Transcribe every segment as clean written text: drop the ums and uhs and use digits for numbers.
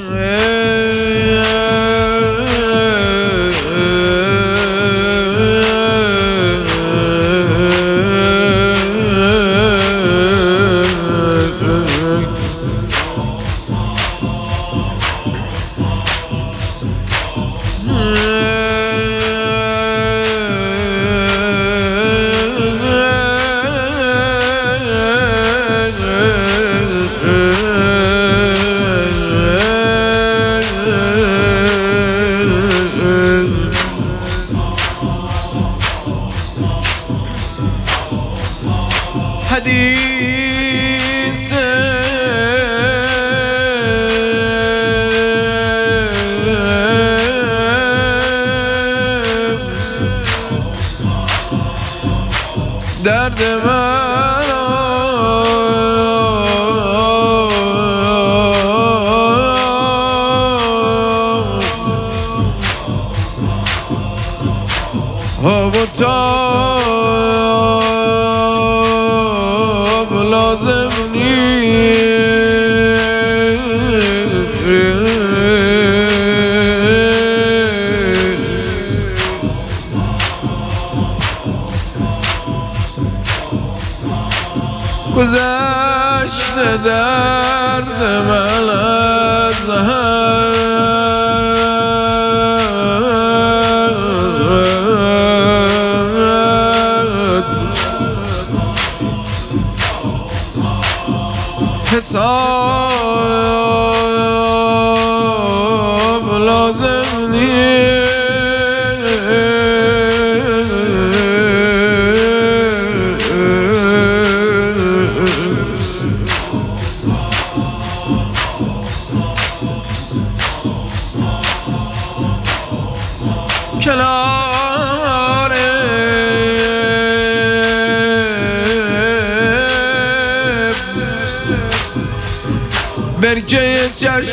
حدیث درد من آب و تاب لازم نیست. گذشته درد من از حساب لازم نیست. کنار برکه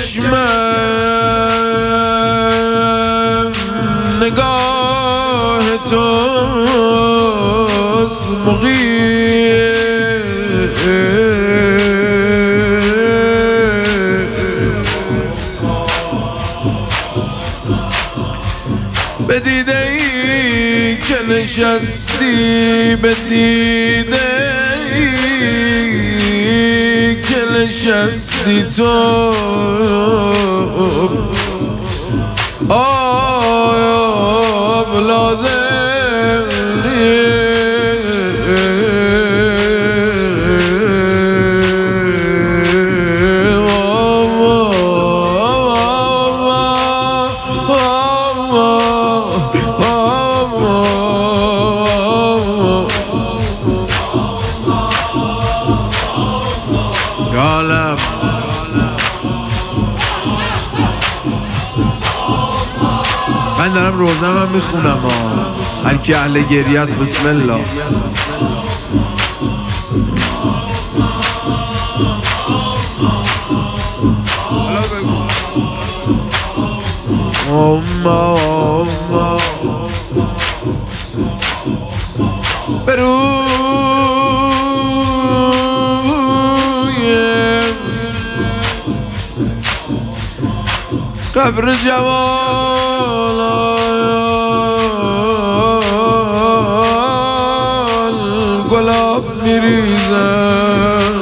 چشمم نگاه توست به دیده ای که نشستی، به دیده ای که نشستی تو، آب لازم نیست. عالم من دارم روزم هم میخونم هر کی اهل گریه است بسم الله. قبر جوال گلاب میریزن،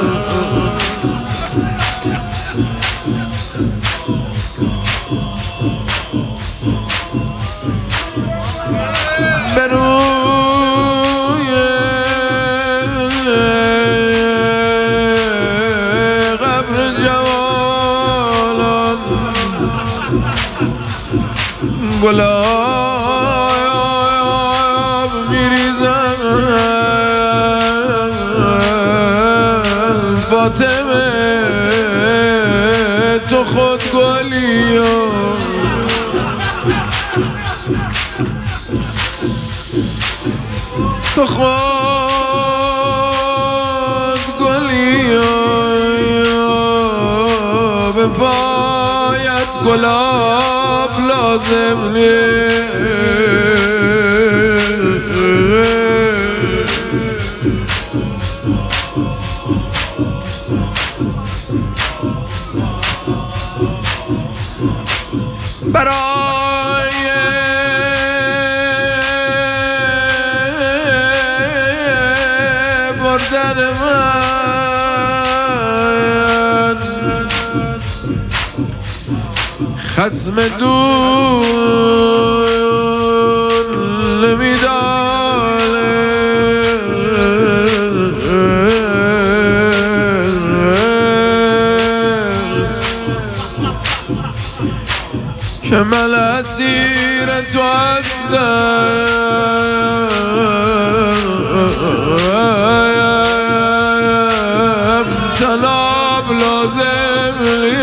به روی قبر جوالان گلاب میریزن. فاطمه تو خود گلی تو خود گلی به پایت گلاب لازم نیست. برای بردن من خصم دون نمیدانست که من اسیر تو هستم طلب لازم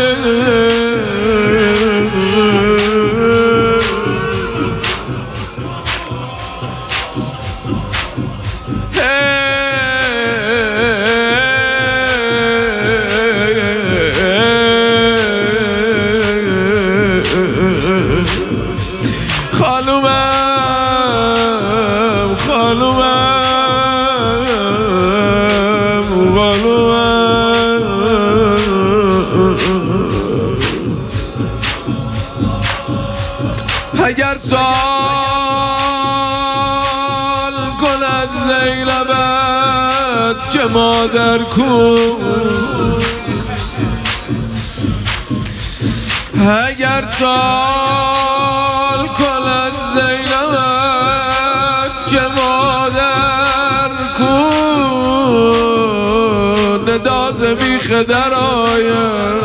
خانومم اگر سوال کند زینبت که مادر کو اگر سوال کند زینبت که مادر کو نداز بیخ در آید